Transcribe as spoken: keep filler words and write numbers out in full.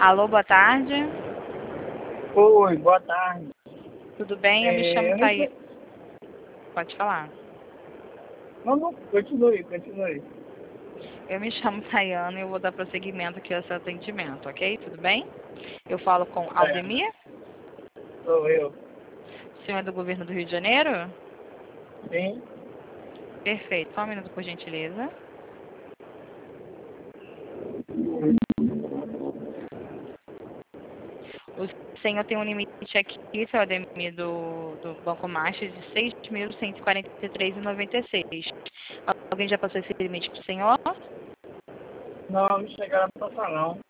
Alô, boa tarde. Oi, boa tarde. Tudo bem? Eu me É, chamo eu não Thaí. sei- Pode falar. Não, não, continue, continue. Eu me chamo Tayana e eu vou dar prosseguimento aqui ao seu atendimento, ok? Tudo bem? Eu falo com É, Aldemir, sou eu. senhor do governo do Rio de Janeiro? Sim? Perfeito. Só um minuto, por gentileza. O senhor tem um limite aqui, seu Aldemir, do, do Banco Master de seis mil cento e quarenta e três reais e noventa e seis centavos. Alguém já passou esse limite para o senhor? Não, não chegaram a passar não.